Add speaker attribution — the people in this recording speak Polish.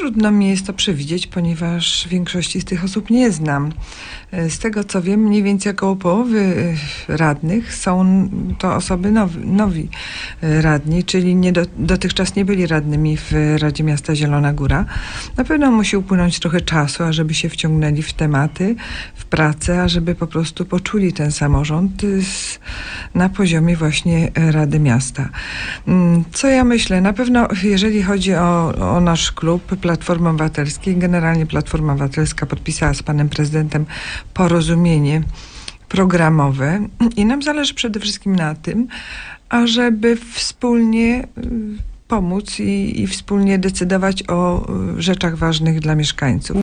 Speaker 1: Trudno mi jest to przewidzieć, ponieważ większości z tych osób nie znam. Z tego co wiem, mniej więcej około połowy radnych są to osoby nowi radni, czyli dotychczas nie byli radnymi w Radzie Miasta Zielona Góra. Na pewno musi upłynąć trochę czasu, ażeby się wciągnęli w tematy, w pracę, ażeby po prostu poczuli ten samorząd na poziomie właśnie Rady Miasta. Co ja myślę? Na pewno jeżeli chodzi o nasz klub Platformy Obywatelskiej, generalnie Platforma Obywatelska podpisała z panem prezydentem porozumienie programowe i nam zależy przede wszystkim na tym, ażeby wspólnie pomóc i wspólnie decydować o rzeczach ważnych dla mieszkańców.